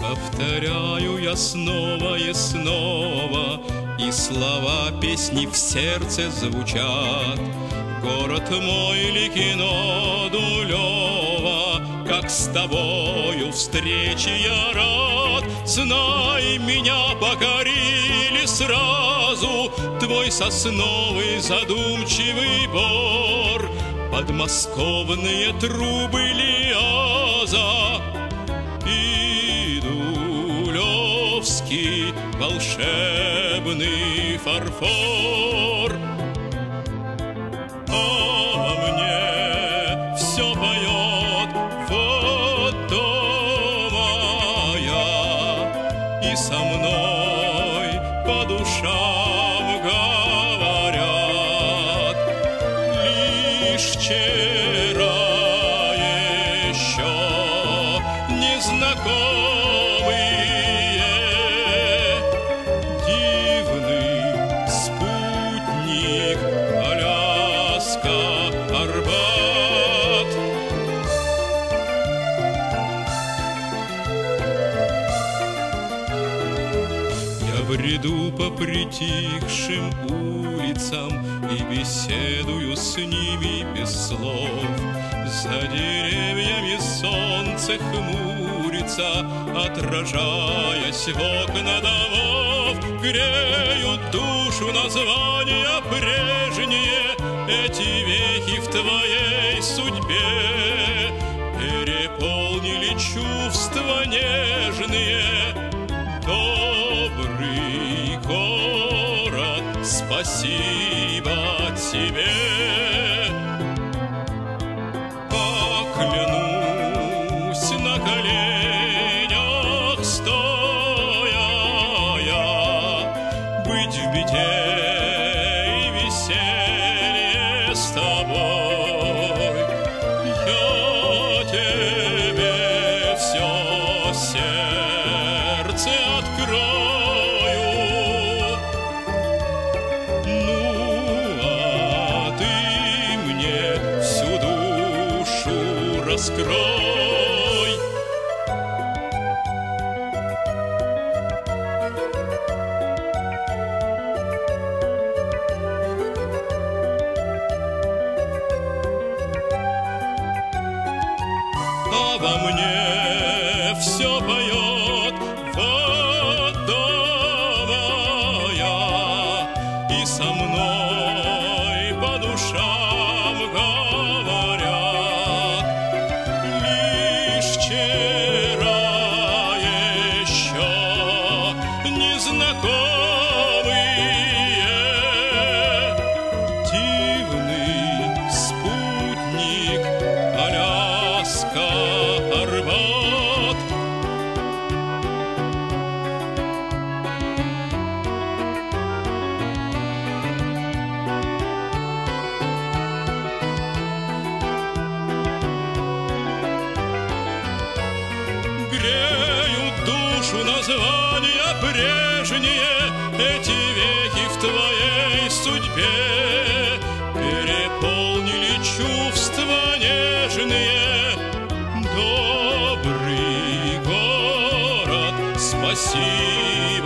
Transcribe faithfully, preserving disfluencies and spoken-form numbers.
Повторяю я снова и снова, и слова песни в сердце звучат. Город мой Ликино Дулево, как с тобою встречи я рад. Знай, меня покорили сразу твой сосновый задумчивый бор, подмосковные трубы Лиаза и дулевский волшебный фарфор. А мне все поет вода моя, и со мной по душам говорят. Лишь вчера еще незнакомые дивный спутник Аляска, Арбат. Я бреду по притихшим улицам и беседую с ними без слов. За деревьями солнце хмурится, отражаясь в окна домов. Греют душу названия прежние, эти вехи в твоей судьбе переполнили чувства нежные. Добрый город, спасибо тебе. Поклянусь на коленях стоя я, быть в беде и веселье с тобой. Я тебе все сердце открою, ну а ты мне всю душу раскрой. А во мне все поет вода моя, и со мной по душам говорят. Лишь вчера еще незнакомые дивный спутник Аляска, Арбат. Греют душу названия прежние, эти вехи в твоей судьбе переполнили чувства нежные. Добрый город, спасибо